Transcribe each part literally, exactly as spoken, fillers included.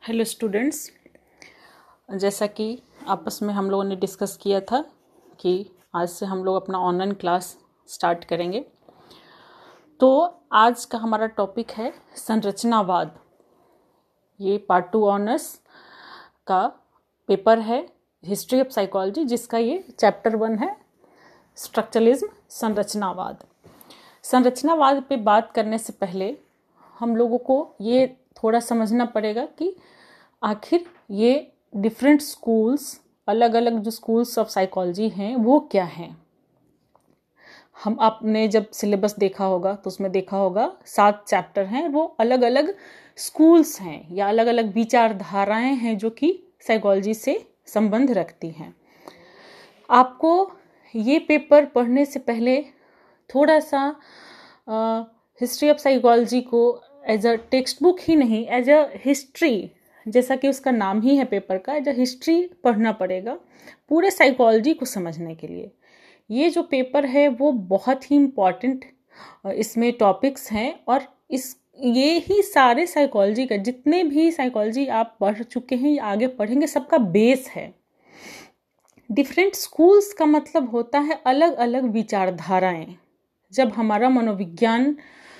Hello students, जैसा कि आपस में हम लोगों ने डिस्कस किया था कि आज से हम लोग अपना ऑनलाइन क्लास स्टार्ट करेंगे। तो आज का हमारा टॉपिक है संरचनावाद। ये पार्ट टू ऑनर्स का पेपर है हिस्ट्री ऑफ साइकोलॉजी, जिसका ये चैप्टर वन है स्ट्रक्चरलिज्म, संरचनावाद। संरचनावाद पे बात करने से पहले हम लोगों को ये थोड़ा समझना पड़ेगा कि आखिर ये डिफरेंट स्कूल्स, अलग अलग जो स्कूल्स ऑफ साइकोलॉजी हैं वो क्या हैं। हम आपने जब सिलेबस देखा होगा तो उसमें देखा होगा सात चैप्टर हैं, वो अलग अलग स्कूल्स हैं या अलग अलग विचारधाराएं हैं जो कि साइकोलॉजी से संबंध रखती हैं। आपको ये पेपर पढ़ने से पहले थोड़ा सा हिस्ट्री ऑफ साइकोलॉजी को एज अ टेक्स्ट बुक ही नहीं, एज अ हिस्ट्री, जैसा कि उसका नाम ही है पेपर का, एज अ हिस्ट्री पढ़ना पड़ेगा पूरे साइकोलॉजी को समझने के लिए। ये जो पेपर है वो बहुत ही इम्पॉर्टेंट इसमें टॉपिक्स हैं और इस ये ही सारे साइकोलॉजी का, जितने भी साइकोलॉजी आप पढ़ चुके हैं या आगे पढ़ेंगे, सबका बेस है। डिफरेंट स्कूल्स का मतलब होता है अलग अलग विचारधाराएं। जब हमारा मनोविज्ञान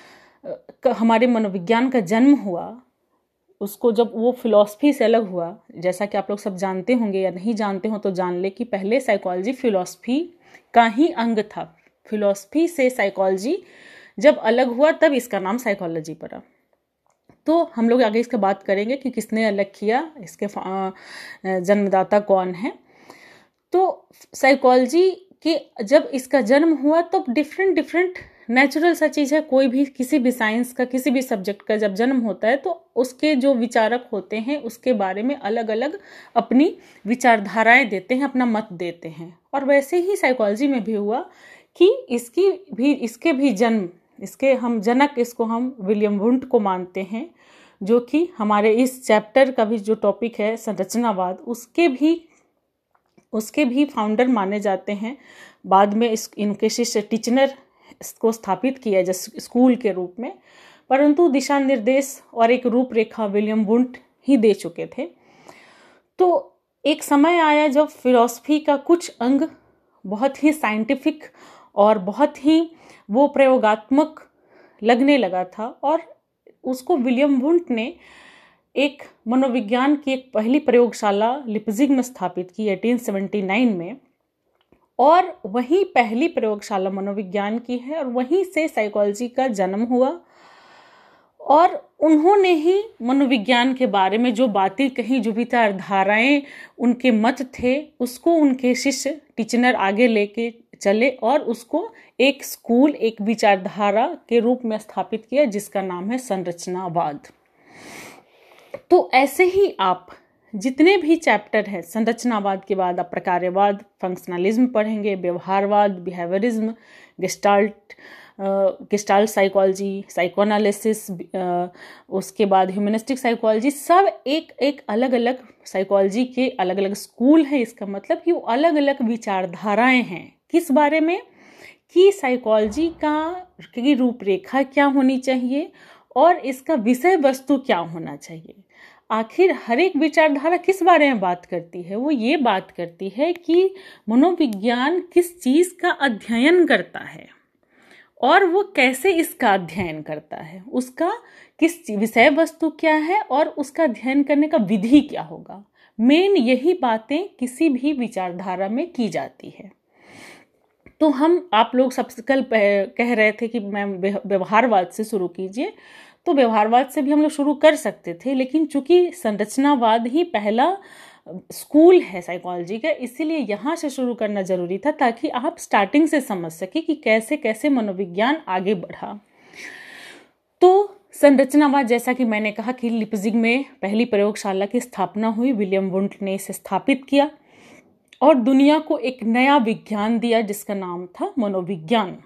हमारे मनोविज्ञान का जन्म हुआ, उसको जब वो फिलॉसफी से अलग हुआ, जैसा कि आप लोग सब जानते होंगे या नहीं जानते हो तो जान ले कि पहले साइकोलॉजी फिलॉसफी का ही अंग था। फिलॉसफी से साइकोलॉजी जब अलग हुआ तब इसका नाम साइकोलॉजी पड़ा। तो हम लोग आगे इसका बात करेंगे कि किसने अलग किया, इसके जन्मदाता कौन है। तो साइकोलॉजी के जब इसका जन्म हुआ तब डिफरेंट डिफरेंट नेचुरल सा चीज़ है, कोई भी किसी भी साइंस का, किसी भी सब्जेक्ट का जब जन्म होता है तो उसके जो विचारक होते हैं उसके बारे में अलग अलग अपनी विचारधाराएं देते हैं, अपना मत देते हैं। और वैसे ही साइकोलॉजी में भी हुआ कि इसकी भी इसके भी जन्म, इसके हम जनक, इसको हम विलियम वुंट को मानते हैं, जो कि हमारे इस चैप्टर का भी जो टॉपिक है संरचनावाद, उसके भी उसके भी फाउंडर माने जाते हैं। बाद में इस इनके शिष्य टिचनर इसको स्थापित किया जैसे स्कूल के रूप में, परंतु दिशा निर्देश और एक रूपरेखा विलियम वुंट ही दे चुके थे। तो एक समय आया जब फिलॉसफी का कुछ अंग बहुत ही साइंटिफिक और बहुत ही वो प्रयोगात्मक लगने लगा था, और उसको विलियम वुंट ने एक मनोविज्ञान की एक पहली प्रयोगशाला लिप्जिग में स्थापित की अठारह सौ उन्यासी में, और वही पहली प्रयोगशाला मनोविज्ञान की है और वहीं से साइकोलॉजी का जन्म हुआ। और उन्होंने ही मनोविज्ञान के बारे में जो बातें कही, जो विचारधाराएं उनके मत थे, उसको उनके शिष्य टिचनर आगे लेके चले और उसको एक स्कूल, एक विचारधारा के रूप में स्थापित किया, जिसका नाम है संरचनावाद। तो ऐसे ही आप जितने भी चैप्टर हैं संरचनावाद के बाद आप प्रकार्यवाद, फंक्शनलिज्म पढ़ेंगे, व्यवहारवाद, behaviourism, gestalt gestalt psychology, psychoanalysis, उसके बाद ह्यूमनिस्टिक साइकोलॉजी, सब एक एक अलग अलग साइकोलॉजी के अलग अलग स्कूल हैं। इसका मतलब कि वो अलग अलग विचारधाराएं हैं किस बारे में, कि साइकोलॉजी का की रूपरेखा क्या होनी चाहिए और इसका विषय वस्तु क्या होना चाहिए। आखिर हर एक विचारधारा किस बारे में बात करती है? वो ये बात करती है कि मनोविज्ञान किस चीज़ का अध्ययन करता है और वो कैसे इसका अध्ययन करता है, उसका किस विषय वस्तु क्या है और उसका अध्ययन करने का विधि क्या होगा। मेन यही बातें किसी भी विचारधारा में की जाती है। तो हम आप लोग सबसे कल कह रहे थे कि मैम व्यवहारवाद से शुरू कीजिए, तो व्यवहारवाद से भी हम लोग शुरू कर सकते थे, लेकिन चूंकि संरचनावाद ही पहला स्कूल है साइकोलॉजी का, इसीलिए यहाँ से शुरू करना जरूरी था ताकि आप स्टार्टिंग से समझ सके कि कैसे कैसे मनोविज्ञान आगे बढ़ा। तो संरचनावाद, जैसा कि मैंने कहा कि लिप्जिग में पहली प्रयोगशाला की स्थापना हुई, विलियम वुंट ने इसे स्थापित किया और दुनिया को एक नया विज्ञान दिया जिसका नाम था मनोविज्ञान।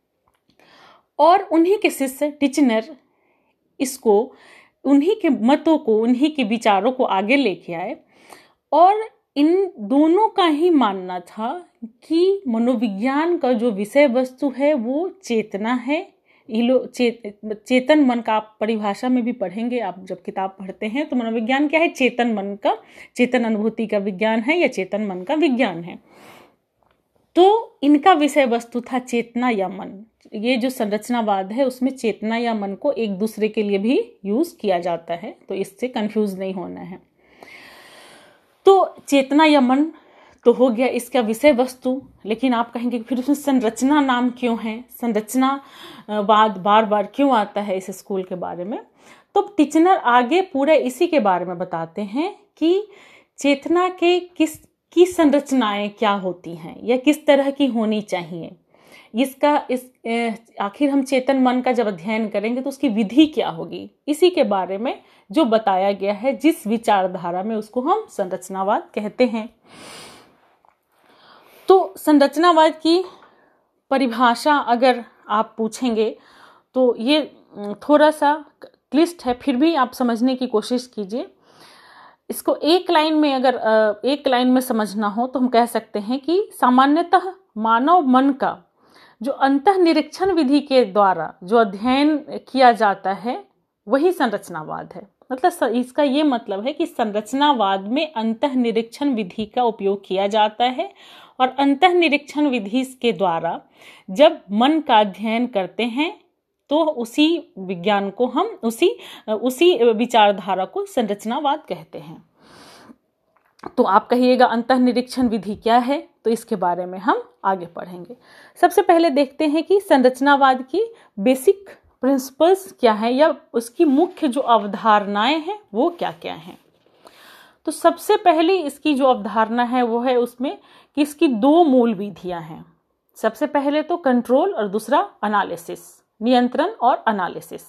और उन्हीं के शिष्य टिचनर इसको, उन्हीं के मतों को, उन्हीं के विचारों को आगे लेके आए, और इन दोनों का ही मानना था कि मनोविज्ञान का जो विषय वस्तु है वो चेतना है, इलो चे, चेतन मन का आप परिभाषा में भी पढ़ेंगे, आप जब किताब पढ़ते हैं तो मनोविज्ञान क्या है, चेतन मन का, चेतन अनुभूति का विज्ञान है या चेतन मन का विज्ञान है। तो इनका विषय वस्तु था चेतना या मन। ये जो संरचनावाद है उसमें चेतना या मन को एक दूसरे के लिए भी यूज किया जाता है, तो इससे कंफ्यूज नहीं होना है। तो चेतना या मन तो हो गया इसका विषय वस्तु, लेकिन आप कहेंगे फिर उसमें संरचना नाम क्यों है, संरचनावाद बार बार क्यों आता है इस स्कूल के बारे में। तो टिचनर आगे पूरे इसी के बारे में बताते हैं कि चेतना के किस की संरचनाएं क्या होती हैं या किस तरह की होनी चाहिए। इसका इस आखिर हम चेतन मन का जब अध्ययन करेंगे तो उसकी विधि क्या होगी, इसी के बारे में जो बताया गया है जिस विचारधारा में, उसको हम संरचनावाद कहते हैं। तो संरचनावाद की परिभाषा अगर आप पूछेंगे तो ये थोड़ा सा क्लिष्ट है, फिर भी आप समझने की कोशिश कीजिए। इसको एक लाइन में अगर एक लाइन में समझना हो तो हम कह सकते हैं कि सामान्यतः मानव मन का जो अंतः निरीक्षण विधि के द्वारा जो अध्ययन किया जाता है वही संरचनावाद है। मतलब इसका ये मतलब है कि संरचनावाद में अंतः निरीक्षण विधि का उपयोग किया जाता है और अंतः निरीक्षण विधि के द्वारा जब मन का अध्ययन करते हैं तो उसी विज्ञान को हम उसी उसी विचारधारा को संरचनावाद कहते हैं। तो आप कहिएगा अंतः निरीक्षण विधि क्या है, तो इसके बारे में हम आगे पढ़ेंगे। सबसे पहले देखते हैं कि संरचनावाद की बेसिक प्रिंसिपल्स क्या है या उसकी मुख्य जो अवधारणाएं हैं वो क्या क्या हैं। तो सबसे पहली इसकी जो अवधारणा है वो है उसमें कि इसकी दो मूल विधियां हैं। सबसे पहले तो कंट्रोल और दूसरा एनालिसिस, नियंत्रण और एनालिसिस।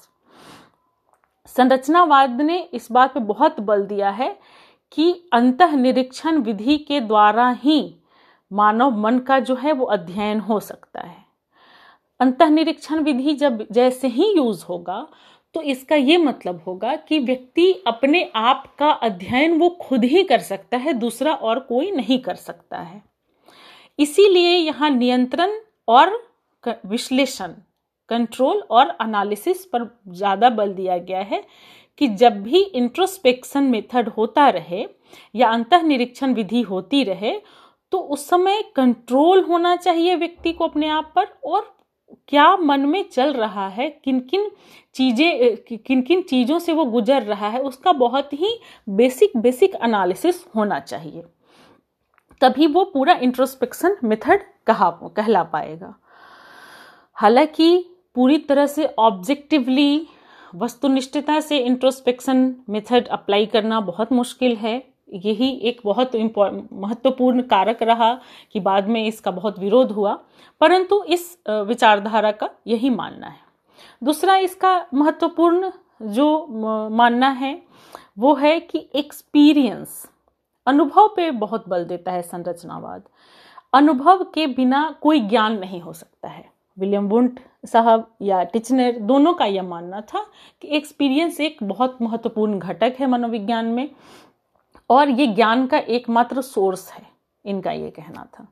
संरचनावाद ने इस बात पे बहुत बल दिया है कि अंतः निरीक्षण विधि के द्वारा ही मानव मन का जो है वो अध्ययन हो सकता है। अंतः निरीक्षण विधि जब जैसे ही यूज होगा तो इसका ये मतलब होगा कि व्यक्ति अपने आप का अध्ययन वो खुद ही कर सकता है, दूसरा और कोई नहीं कर सकता है। इसीलिए यहाँ नियंत्रण और विश्लेषण, कंट्रोल और एनालिसिस पर ज़्यादा बल दिया गया है कि जब भी इंट्रोस्पेक्शन मेथड होता रहे या अंतः निरीक्षण विधि होती रहे तो उस समय कंट्रोल होना चाहिए व्यक्ति को अपने आप पर, और क्या मन में चल रहा है, किन किन चीज़ें किन किन चीज़ों से वो गुजर रहा है, उसका बहुत ही बेसिक बेसिक एनालिसिस होना चाहिए। तभी वो पूरा इंट्रोस्पेक्शन मेथड कहा कहला पाएगा। हालांकि पूरी तरह से ऑब्जेक्टिवली वस्तुनिष्ठता से इंट्रोस्पेक्शन मेथड अप्लाई करना बहुत मुश्किल है। यही एक बहुत महत्वपूर्ण कारक रहा कि बाद में इसका बहुत विरोध हुआ, परंतु इस विचारधारा का यही मानना है। दूसरा इसका महत्वपूर्ण जो मानना है वो है कि एक्सपीरियंस, अनुभव पे बहुत बल देता है संरचनावाद। अनुभव के बिना कोई ज्ञान नहीं हो सकता है। विलियम वुंट साहब या टिचनर दोनों का यह मानना था कि एक्सपीरियंस एक बहुत महत्वपूर्ण घटक है मनोविज्ञान में और ये ज्ञान का एकमात्र सोर्स है, इनका ये कहना था।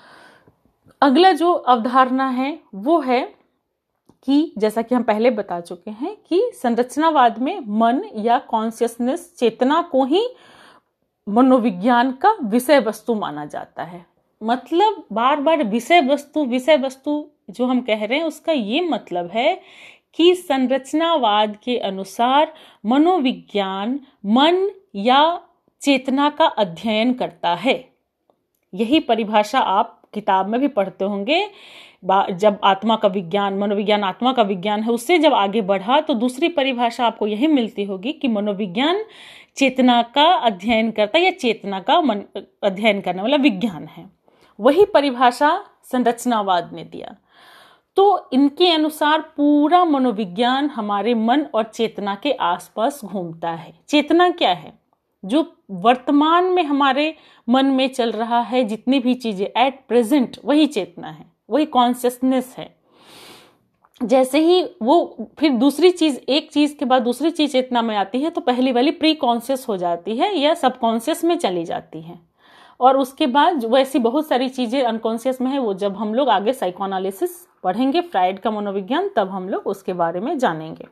अगला जो अवधारणा है वो है कि जैसा कि हम पहले बता चुके हैं कि संरचनावाद में मन या कॉन्शियसनेस, चेतना को ही मनोविज्ञान का विषय वस्तु माना जाता है। मतलब बार बार विषय वस्तु विषय वस्तु जो हम कह रहे हैं उसका ये मतलब है कि संरचनावाद के अनुसार मनोविज्ञान मन या चेतना का अध्ययन करता है। यही परिभाषा आप किताब में भी पढ़ते होंगे। जब आत्मा का विज्ञान, मनोविज्ञान आत्मा का विज्ञान है, उससे जब आगे बढ़ा तो दूसरी परिभाषा आपको यही मिलती होगी कि मनोविज्ञान चेतना का अध्ययन करता है या चेतना का मन अध्ययन करने वाला विज्ञान है। वही परिभाषा संरचनावाद ने दिया। तो इनके अनुसार पूरा मनोविज्ञान हमारे मन और चेतना के आसपास घूमता है। चेतना क्या है? जो वर्तमान में हमारे मन में चल रहा है, जितनी भी चीजें एट प्रेजेंट, वही चेतना है, वही कॉन्शियसनेस है। जैसे ही वो फिर दूसरी चीज, एक चीज के बाद दूसरी चीज चेतना में आती है तो पहली वाली प्री कॉन्शियस हो जाती है या सबकॉन्शियस में चली जाती है। और उसके बाद जो ऐसी बहुत सारी चीज़ें अनकॉन्शियस में है, वो जब हम लोग आगे साइकोएनालिसिस पढ़ेंगे, फ्राइड का मनोविज्ञान, तब हम लोग उसके बारे में जानेंगे।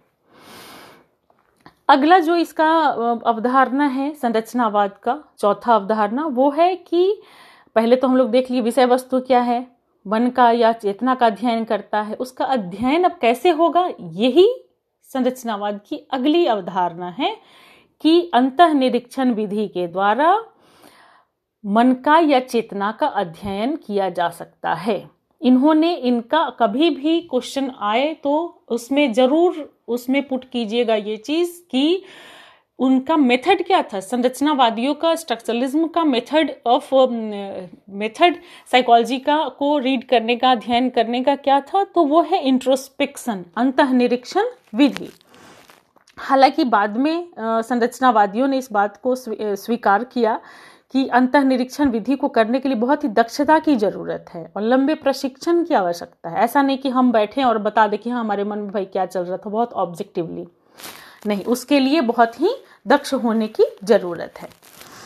अगला जो इसका अवधारणा है संरचनावाद का, चौथा अवधारणा, वो है कि पहले तो हम लोग देख लिए विषय वस्तु क्या है, मन का या चेतना का अध्ययन करता है, उसका अध्ययन अब कैसे होगा, यही संरचनावाद की अगली अवधारणा है कि अंतःनिरीक्षण विधि के द्वारा मन का या चेतना का अध्ययन किया जा सकता है। इन्होंने इनका कभी भी क्वेश्चन आए तो उसमें जरूर उसमें पुट कीजिएगा ये चीज कि उनका मेथड क्या था। संरचनावादियों का, स्ट्रक्चरलिज्म का मेथड ऑफ मेथड साइकोलॉजी का को रीड करने का, अध्ययन करने का क्या था, तो वो है इंट्रोस्पेक्शन, अंतःनिरीक्षण विधि। हालांकि बाद में संरचनावादियों ने इस बात को स्वीकार किया कि अंतःनिरीक्षण विधि को करने के लिए बहुत ही दक्षता की जरूरत है और लंबे प्रशिक्षण की आवश्यकता है। ऐसा नहीं कि हम बैठे और बता दें कि हाँ हमारे मन में भाई क्या चल रहा था, बहुत ऑब्जेक्टिवली नहीं, उसके लिए बहुत ही दक्ष होने की जरूरत है।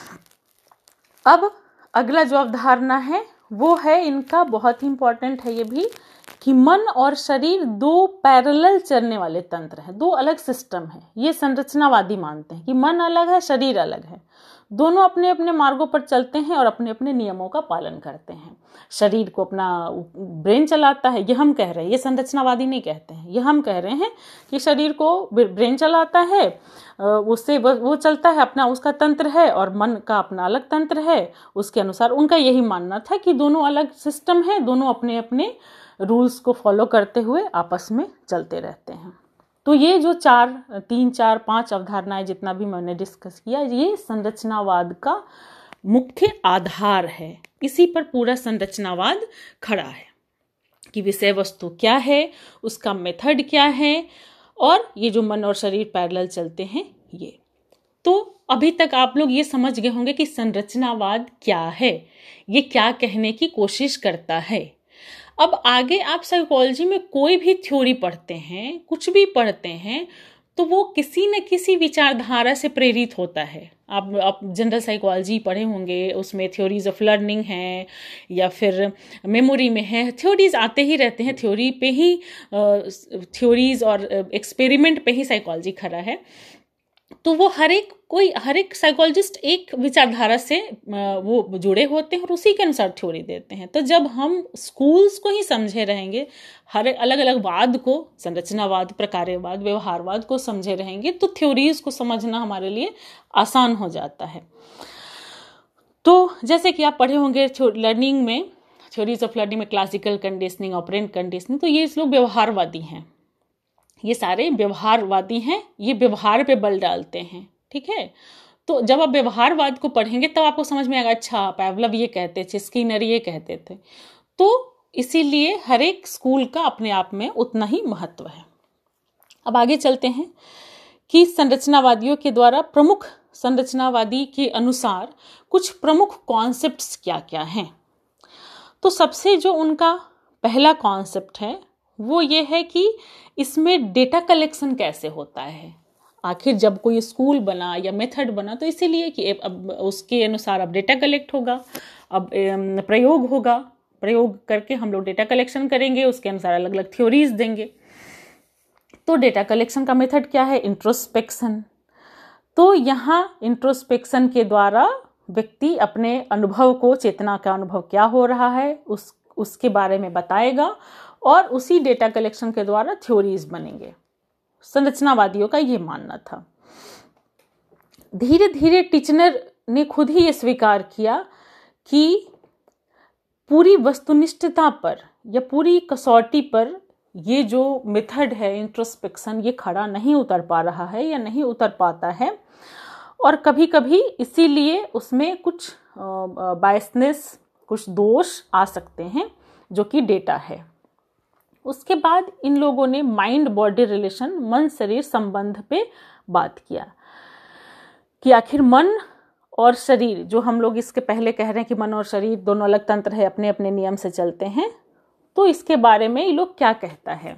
अब अगला जो अवधारणा है वो है इनका, बहुत ही इंपॉर्टेंट है ये भी, कि मन और शरीर दो पैरेलल चलने वाले तंत्र हैं, दो अलग सिस्टम है। ये संरचनावादी मानते हैं कि मन अलग है, शरीर अलग है, दोनों अपने अपने मार्गों पर चलते हैं और अपने अपने नियमों का पालन करते हैं। शरीर को अपना ब्रेन चलाता है, ये हम कह रहे हैं, ये संरचनावादी नहीं कहते हैं, ये हम कह रहे हैं कि शरीर को ब्रेन चलाता है, उससे वो चलता है, अपना उसका तंत्र है, और मन का अपना अलग तंत्र है। उसके अनुसार उनका यही मानना था कि दोनों अलग सिस्टम है, दोनों अपने अपने रूल्स को फॉलो करते हुए आपस में चलते रहते हैं। तो ये जो चार तीन चार पांच अवधारणाएं जितना भी मैंने डिस्कस किया, ये संरचनावाद का मुख्य आधार है। इसी पर पूरा संरचनावाद खड़ा है कि विषय वस्तु क्या है, उसका मेथड क्या है, और ये जो मन और शरीर पैरेलल चलते हैं ये। तो अभी तक आप लोग ये समझ गए होंगे कि संरचनावाद क्या है, ये क्या कहने की कोशिश करता है। अब आगे आप साइकोलॉजी में कोई भी थ्योरी पढ़ते हैं, कुछ भी पढ़ते हैं, तो वो किसी न किसी विचारधारा से प्रेरित होता है। आप आप जनरल साइकोलॉजी पढ़े होंगे, उसमें थ्योरीज ऑफ लर्निंग है या फिर मेमोरी में है, थ्योरीज आते ही रहते हैं, थ्योरी पे ही थ्योरीज और एक्सपेरिमेंट पे ही साइकोलॉजी खड़ा है। तो वो हर एक कोई हर एक साइकोलॉजिस्ट एक विचारधारा से वो जुड़े होते हैं और उसी के अनुसार थ्योरी देते हैं। तो जब हम स्कूल्स को ही समझे रहेंगे, हर अलग अलग वाद को, संरचनावाद, प्रकार्यवाद, व्यवहारवाद को समझे रहेंगे, तो थ्योरीज को समझना हमारे लिए आसान हो जाता है। तो जैसे कि आप पढ़े होंगे लर्निंग में, थ्योरीज ऑफ लर्निंग में क्लासिकल कंडीशनिंग, ऑपरेंट कंडीशनिंग, तो ये इस लोग व्यवहारवादी हैं, ये सारे व्यवहारवादी हैं, ये व्यवहार पे बल डालते हैं, ठीक है। तो जब आप व्यवहारवाद को पढ़ेंगे तब आपको समझ में आएगा, अच्छा पैवलव ये कहते थे, स्किनर ये कहते थे। तो इसीलिए हर एक स्कूल का अपने आप में उतना ही महत्व है। अब आगे चलते हैं कि संरचनावादियों के द्वारा प्रमुख, संरचनावादी के अनुसार कुछ प्रमुख कॉन्सेप्ट्स क्या क्या हैं। तो सबसे जो उनका पहला कॉन्सेप्ट है वो ये है कि इसमें डेटा कलेक्शन कैसे होता है। आखिर जब कोई स्कूल बना या मेथड बना तो इसीलिए कि अब उसके अनुसार अब डेटा कलेक्ट होगा, अब प्रयोग होगा, प्रयोग करके हम लोग डेटा कलेक्शन करेंगे, उसके अनुसार अलग अलग थ्योरीज देंगे। तो डेटा कलेक्शन का मेथड क्या है? इंट्रोस्पेक्शन। तो यहाँ इंट्रोस्पेक्शन के द्वारा व्यक्ति अपने अनुभव को, चेतना का अनुभव क्या हो रहा है उस उसके बारे में बताएगा और उसी डेटा कलेक्शन के द्वारा थ्योरीज बनेंगे। संरचनावादियों का ये मानना था। धीरे धीरे टिचनर ने खुद ही ये स्वीकार किया कि पूरी वस्तुनिष्ठता पर या पूरी कसौटी पर ये जो मेथड है इंट्रोस्पेक्शन, ये खड़ा नहीं उतर पा रहा है या नहीं उतर पाता है, और कभी कभी इसीलिए उसमें कुछ बायसनेस, कुछ दोष आ सकते हैं जो कि डेटा है। उसके बाद इन लोगों ने माइंड बॉडी रिलेशन, मन शरीर संबंध पे बात किया कि आखिर मन और शरीर, जो हम लोग इसके पहले कह रहे हैं कि मन और शरीर दोनों अलग तंत्र है, अपने अपने नियम से चलते हैं, तो इसके बारे में ये लोग क्या कहता है।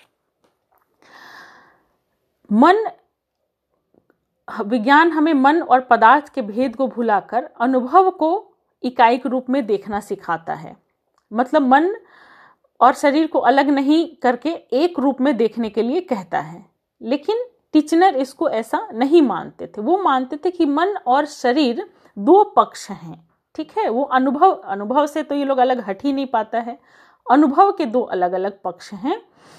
मन, विज्ञान हमें मन और पदार्थ के भेद को भुलाकर अनुभव को इकाई रूप में देखना सिखाता है। मतलब मन और शरीर को अलग नहीं करके एक रूप में देखने के लिए कहता है। लेकिन टिचनर इसको ऐसा नहीं मानते थे। वो मानते थे कि मन और शरीर दो पक्ष हैं। ठीक है, वो अनुभव अनुभव से तो ये लोग अलग हट ही नहीं पाता है। अनुभव के दो अलग अलग पक्ष हैं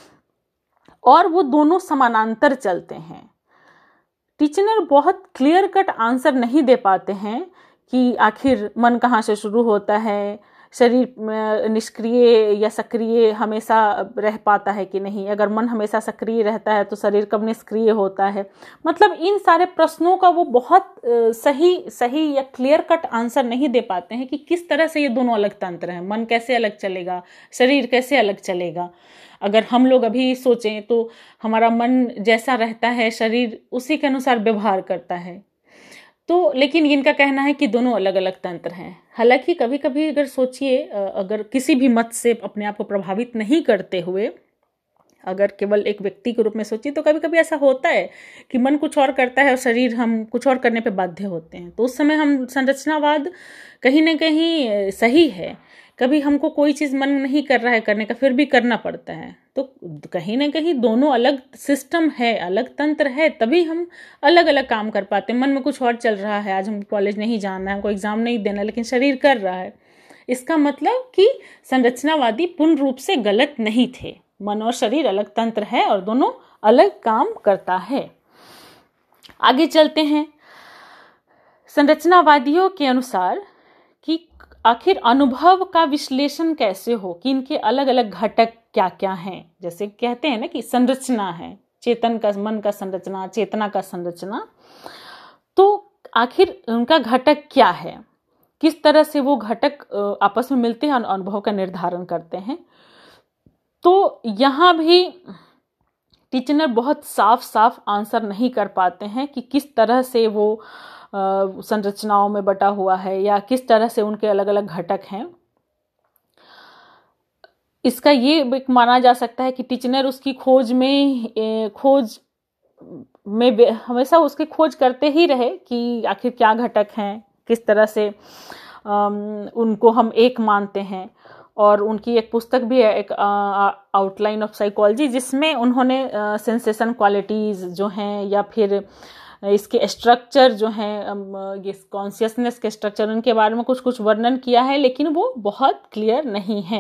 और वो दोनों समानांतर चलते हैं। टिचनर बहुत क्लियर कट आंसर नहीं दे पाते हैं कि आखिर मन कहाँ से शुरू होता है, शरीर निष्क्रिय या सक्रिय हमेशा रह पाता है कि नहीं, अगर मन हमेशा सक्रिय रहता है तो शरीर कब निष्क्रिय होता है। मतलब इन सारे प्रश्नों का वो बहुत सही सही या क्लियर कट आंसर नहीं दे पाते हैं कि किस तरह से ये दोनों अलग तंत्र हैं। मन कैसे अलग चलेगा, शरीर कैसे अलग चलेगा। अगर हम लोग अभी सोचें तो हमारा मन जैसा रहता है, शरीर उसी के अनुसार व्यवहार करता है। तो लेकिन इनका कहना है कि दोनों अलग अलग तंत्र हैं। हालांकि कभी कभी अगर सोचिए, अगर किसी भी मत से अपने आप को प्रभावित नहीं करते हुए अगर केवल एक व्यक्ति के रूप में सोचिए, तो कभी कभी ऐसा होता है कि मन कुछ और करता है और शरीर हम कुछ और करने पे बाध्य होते हैं। तो उस समय हम संरचनावाद कहीं ना कहीं सही है। कभी हमको कोई चीज़ मन नहीं कर रहा है करने का, फिर भी करना पड़ता है। तो कहीं ना कहीं दोनों अलग सिस्टम है, अलग तंत्र है, तभी हम अलग अलग काम कर पाते हैं। मन में कुछ और चल रहा है, आज हमको कॉलेज नहीं जाना है, हमको एग्ज़ाम नहीं देना, लेकिन शरीर कर रहा है। इसका मतलब कि संरचनावादी पूर्ण रूप से गलत नहीं थे। मन और शरीर अलग तंत्र है और दोनों अलग काम करता है। आगे चलते हैं। संरचनावादियों के अनुसार कि आखिर अनुभव का विश्लेषण कैसे हो, कि इनके अलग अलग घटक क्या क्या हैं। जैसे कहते हैं ना कि संरचना है, चेतन का, मन का संरचना, चेतना का संरचना। तो आखिर उनका घटक क्या है, किस तरह से वो घटक आपस में मिलते हैं और अनुभव का निर्धारण करते हैं। तो यहाँ भी टिचनर बहुत साफ साफ आंसर नहीं कर पाते हैं कि किस तरह से वो संरचनाओं में बटा हुआ है या किस तरह से उनके अलग अलग घटक हैं। इसका ये माना जा सकता है कि टिचनर उसकी खोज में खोज में हमेशा उसकी खोज करते ही रहे कि आखिर क्या घटक हैं, किस तरह से उनको हम एक मानते हैं। और उनकी एक पुस्तक भी है, एक आउटलाइन ऑफ साइकोलॉजी, जिसमें उन्होंने सेंसेशन क्वालिटीज़ जो हैं या फिर इसके स्ट्रक्चर जो हैं, ये कॉन्शियसनेस के स्ट्रक्चर, उनके बारे में कुछ कुछ वर्णन किया है, लेकिन वो बहुत क्लियर नहीं है।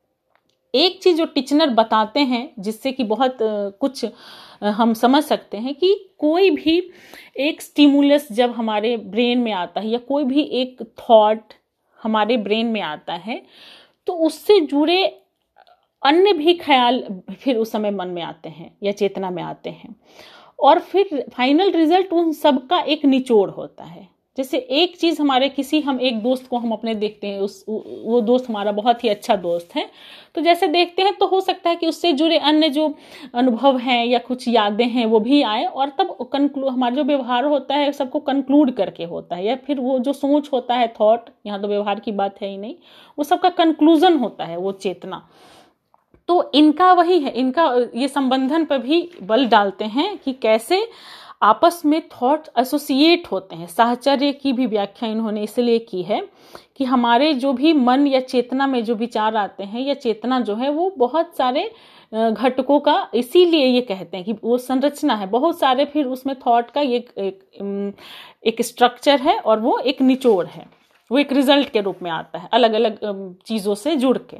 एक चीज़ जो टिचनर बताते हैं जिससे कि बहुत कुछ हम समझ सकते हैं कि कोई भी एक स्टिमुलस जब हमारे ब्रेन में आता है या कोई भी एक थॉट हमारे ब्रेन में आता है, तो उससे जुड़े अन्य भी ख्याल फिर उस समय मन में आते हैं या चेतना में आते हैं, और फिर फाइनल रिजल्ट उन सब का एक निचोड़ होता है। जैसे एक चीज़ हमारे किसी हम एक दोस्त को हम अपने देखते हैं, उस वो दोस्त हमारा बहुत ही अच्छा दोस्त है, तो जैसे देखते हैं तो हो सकता है कि उससे जुड़े अन्य जो अनुभव हैं या कुछ यादें हैं वो भी आए, और तब कंक्लूड हमारा जो व्यवहार होता है सबको कंक्लूड करके होता है, या फिर वो जो सोच होता है, थॉट, यहाँ तो व्यवहार की बात है ही नहीं, वो सबका कंक्लूजन होता है, वो चेतना। तो इनका वही है, इनका ये संबंधन पर भी बल डालते हैं कि कैसे आपस में थॉट एसोसिएट होते हैं। साहचर्य की भी व्याख्या इन्होंने इसलिए की है कि हमारे जो भी मन या चेतना में जो विचार आते हैं या चेतना जो है वो बहुत सारे घटकों का, इसीलिए ये कहते हैं कि वो संरचना है, बहुत सारे फिर उसमें थॉट का एक एक, एक स्ट्रक्चर है और वो एक निचोड़ है, वो एक रिजल्ट के रूप में आता है अलग अलग चीज़ों से जुड़ के।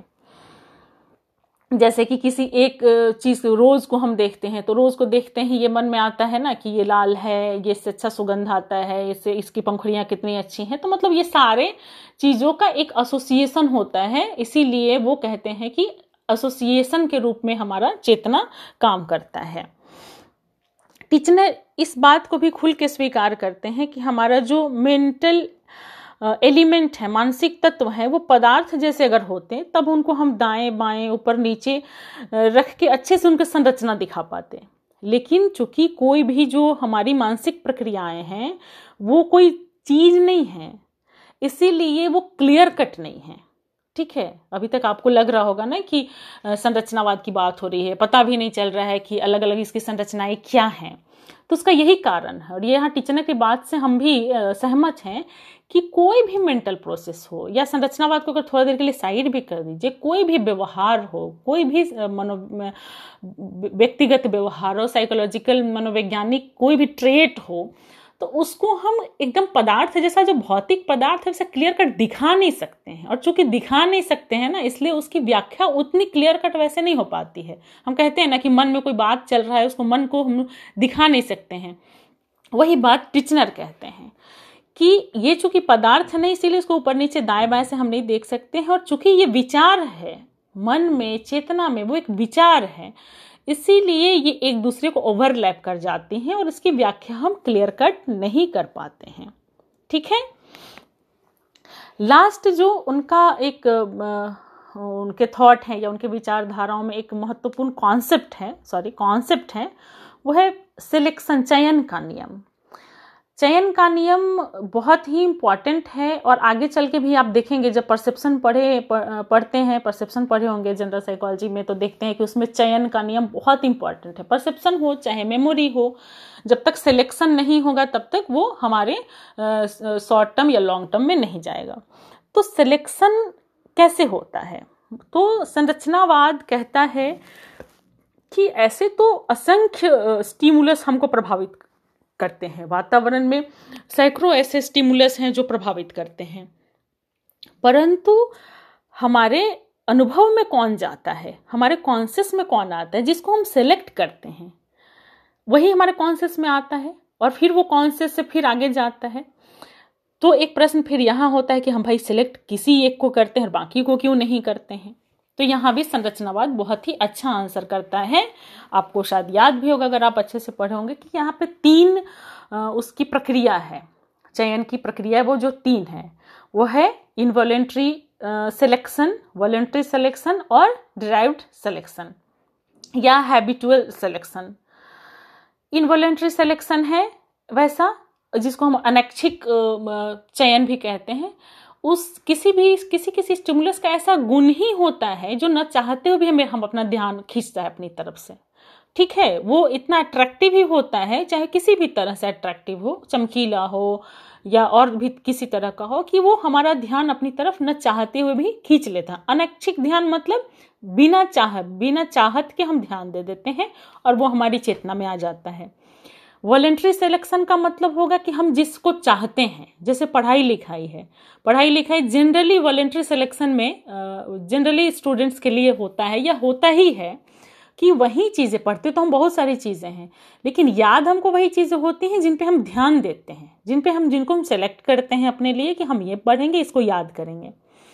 जैसे कि किसी एक चीज़, रोज़ को हम देखते हैं तो रोज़ को देखते हैं ये मन में आता है ना कि ये लाल है, ये इससे अच्छा सुगंध आता है, इससे इसकी पंखुड़ियाँ कितनी अच्छी हैं। तो मतलब ये सारे चीज़ों का एक एसोसिएशन होता है, इसीलिए वो कहते हैं कि एसोसिएशन के रूप में हमारा चेतना काम करता है। टिचनर इस बात को भी खुल के स्वीकार करते हैं कि हमारा जो मेंटल एलिमेंट है, मानसिक तत्व है, वो पदार्थ जैसे अगर होते तब उनको हम दाएं बाएं ऊपर नीचे रख के अच्छे से उनकी संरचना दिखा पाते। लेकिन चूंकि कोई भी जो हमारी मानसिक प्रक्रियाएं हैं वो कोई चीज़ नहीं है, इसीलिए वो क्लियर कट नहीं है। ठीक है, अभी तक आपको लग रहा होगा ना कि संरचनावाद की बात हो रही है, पता भी नहीं चल रहा है कि अलग अलग इसकी संरचनाएं क्या हैं। तो उसका यही कारण है, और ये यहाँ टीचर की बात से हम भी सहमत हैं कि कोई भी मेंटल प्रोसेस हो, या संरचनावाद को अगर थोड़ा देर के लिए साइड भी कर दीजिए, कोई भी व्यवहार हो, कोई भी मनो व्यक्तिगत व्यवहार हो, साइकोलॉजिकल मनोवैज्ञानिक कोई भी ट्रेट हो, तो उसको हम एकदम पदार्थ जैसा, जो भौतिक पदार्थ है, वैसे क्लियर कट दिखा नहीं सकते हैं। और चूंकि दिखा नहीं सकते हैं ना, इसलिए उसकी व्याख्या उतनी क्लियर कट वैसे नहीं हो पाती है। हम कहते हैं ना कि मन में कोई बात चल रहा है, उसको मन को हम दिखा नहीं सकते हैं। वही बात टिचनर कहते हैं कि ये चूंकि पदार्थ नहीं, इसीलिए इसको ऊपर नीचे दाएं बाएं से हम नहीं देख सकते हैं। और चूंकि ये विचार है, मन में, चेतना में वो एक विचार है, इसीलिए ये एक दूसरे को ओवरलैप कर जाती हैं और इसकी व्याख्या हम क्लियर कट नहीं कर पाते हैं। ठीक है, लास्ट जो उनका एक आ, उनके थॉट है या उनके विचारधाराओं में एक महत्वपूर्ण कॉन्सेप्ट है सॉरी कॉन्सेप्ट है वो है सिलेक्शन, चयन का नियम। चयन का नियम बहुत ही इम्पॉर्टेंट है, और आगे चल के भी आप देखेंगे, जब परसेप्शन पढ़े पढ़ते हैं परसेप्शन पढ़े होंगे जनरल साइकोलॉजी में, तो देखते हैं कि उसमें चयन का नियम बहुत इंपॉर्टेंट है। परसेप्शन हो चाहे मेमोरी हो, जब तक सिलेक्शन नहीं होगा तब तक वो हमारे शॉर्ट टर्म या लॉन्ग टर्म में नहीं जाएगा। तो सिलेक्शन कैसे होता है? तो संरचनावाद कहता है कि ऐसे तो असंख्य स्टिमुलस हमको प्रभावित करते हैं, वातावरण में सैकड़ों ऐसे स्टिमुलस हैं जो प्रभावित करते हैं, परंतु हमारे अनुभव में कौन जाता है, हमारे कॉन्शियस में कौन आता है, जिसको हम सेलेक्ट करते हैं वही हमारे कॉन्शियस में आता है, और फिर वो कॉन्शियस से फिर आगे जाता है। तो एक प्रश्न फिर यहाँ होता है कि हम भाई सिलेक्ट किसी एक को करते हैं, बाकी को क्यों नहीं करते हैं? तो यहाँ भी संरचनावाद बहुत ही अच्छा आंसर करता है। आपको शायद याद भी होगा अगर आप अच्छे से पढ़े होंगे कि यहाँ पे तीन उसकी प्रक्रिया है, चयन की प्रक्रिया, वो जो तीन है वो है इनवॉलेंट्री सिलेक्शन, वॉलेंट्री सिलेक्शन और डिराइव्ड सिलेक्शन या हैबिचुअल सिलेक्शन। इनवॉलेंट्री सिलेक्शन है वैसा जिसको हम अनैच्छिक चयन भी कहते हैं। उस किसी भी किसी किसी स्टिमुलस का ऐसा गुण ही होता है जो न चाहते हुए भी हमें हम अपना ध्यान खींचता है अपनी तरफ से। ठीक है, वो इतना अट्रैक्टिव ही होता है, चाहे किसी भी तरह से अट्रैक्टिव हो, चमकीला हो या और भी किसी तरह का हो, कि वो हमारा ध्यान अपनी तरफ न चाहते हुए भी खींच लेता है। अनैच्छिक ध्यान मतलब बिना चाह बिना चाहत के हम ध्यान दे देते हैं और वो हमारी चेतना में आ जाता है। वॉलेंट्री सिलेक्शन का मतलब होगा कि हम जिसको चाहते हैं, जैसे पढ़ाई लिखाई है, पढ़ाई लिखाई जनरली वॉलेंट्री सिलेक्शन में जनरली स्टूडेंट्स के लिए होता है या होता ही है कि वही चीज़ें पढ़ते तो हम बहुत सारी चीज़ें हैं, लेकिन याद हमको वही चीज़ें होती हैं जिन पे हम ध्यान देते हैं, जिन पे हम जिनको हम सेलेक्ट करते हैं अपने लिए कि हम ये पढ़ेंगे, इसको याद करेंगे,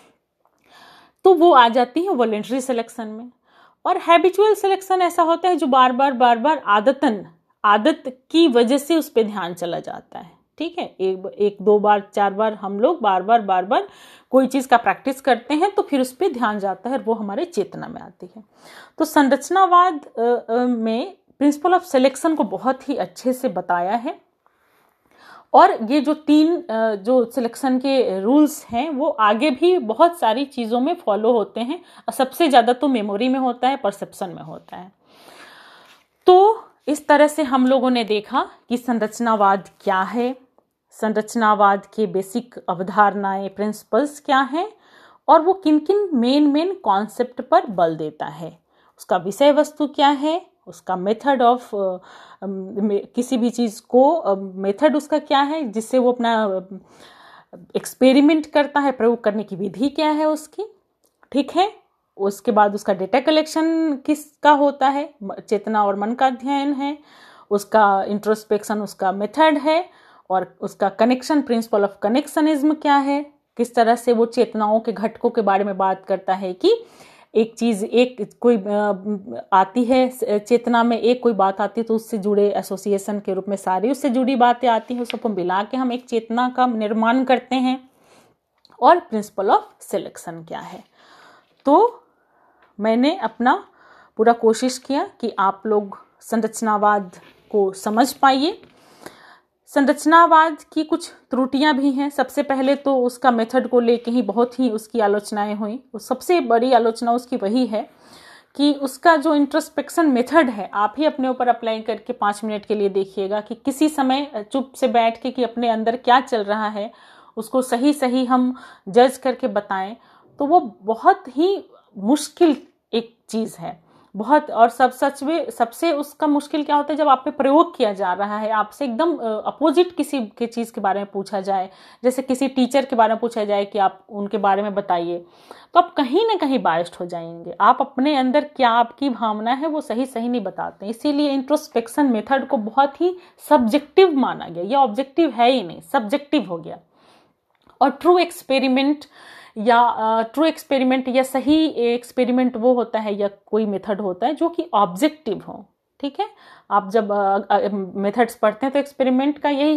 तो वो आ जाती है वॉलेंट्री सिलेक्शन में। और हैबिचुअल सिलेक्शन ऐसा होता है जो बार बार बार बार आदतन आदत की वजह से उस पर ध्यान चला जाता है। ठीक है, एक एक दो बार चार बार हम लोग बार बार बार बार कोई चीज़ का प्रैक्टिस करते हैं तो फिर उस पर ध्यान जाता है और वो हमारे चेतना में आती है। तो संरचनावाद में प्रिंसिपल ऑफ सिलेक्शन को बहुत ही अच्छे से बताया है, और ये जो तीन जो सिलेक्शन के रूल्स हैं वो आगे भी बहुत सारी चीज़ों में फॉलो होते हैं, और सबसे ज़्यादा तो मेमोरी में होता है, परसेप्शन में होता है। तो इस तरह से हम लोगों ने देखा कि संरचनावाद क्या है, संरचनावाद के बेसिक अवधारणाएं, प्रिंसिपल्स क्या हैं, और वो किन किन मेन मेन कॉन्सेप्ट पर बल देता है, उसका विषय वस्तु क्या है, उसका मेथड ऑफ किसी भी चीज़ को मेथड उसका क्या है जिससे वो अपना एक्सपेरिमेंट करता है, प्रयोग करने की विधि क्या है उसकी। ठीक है, उसके बाद उसका डेटा कलेक्शन किसका होता है, चेतना और मन का अध्ययन है, उसका इंट्रोस्पेक्शन उसका मेथड है, और उसका कनेक्शन, प्रिंसिपल ऑफ कनेक्शनिज्म क्या है, किस तरह से वो चेतनाओं के घटकों के बारे में बात करता है कि एक चीज़ एक कोई आती है चेतना में, एक कोई बात आती है तो उससे जुड़े एसोसिएशन के रूप में सारी उससे जुड़ी बातें आती हैं, उस सबको मिला के हम एक चेतना का निर्माण करते हैं। और प्रिंसिपल ऑफ सिलेक्शन क्या है। तो मैंने अपना पूरा कोशिश किया कि आप लोग संरचनावाद को समझ पाइए। संरचनावाद की कुछ त्रुटियां भी हैं। सबसे पहले तो उसका मेथड को लेके ही बहुत ही उसकी आलोचनाएं हुई। सबसे बड़ी आलोचना उसकी वही है कि उसका जो इंट्रोस्पेक्शन मेथड है, आप ही अपने ऊपर अप्लाई करके पाँच मिनट के लिए देखिएगा कि किसी समय चुप से बैठ के कि अपने अंदर क्या चल रहा है उसको सही सही हम जज करके बताएं, तो वो बहुत ही मुश्किल एक चीज़ है, बहुत। और सब सच में सबसे उसका मुश्किल क्या होता है, जब आप पे प्रयोग किया जा रहा है, आपसे एकदम अपोजिट किसी के चीज़ के बारे में पूछा जाए, जैसे किसी टीचर के बारे में पूछा जाए कि आप उनके बारे में बताइए, तो आप कहीं ना कहीं बायस्ड हो जाएंगे। आप अपने अंदर क्या आपकी भावना है वो सही सही नहीं बताते। इसीलिए इंट्रोस्पेक्शन मेथड को बहुत ही सब्जेक्टिव माना गया। ये ऑब्जेक्टिव है ही नहीं, सब्जेक्टिव हो गया। और ट्रू एक्सपेरिमेंट या ट्रू uh, एक्सपेरिमेंट या सही एक्सपेरिमेंट वो होता है या कोई मेथड होता है जो कि ऑब्जेक्टिव हो। ठीक है, आप जब मेथड्स uh, पढ़ते हैं तो एक्सपेरिमेंट का यही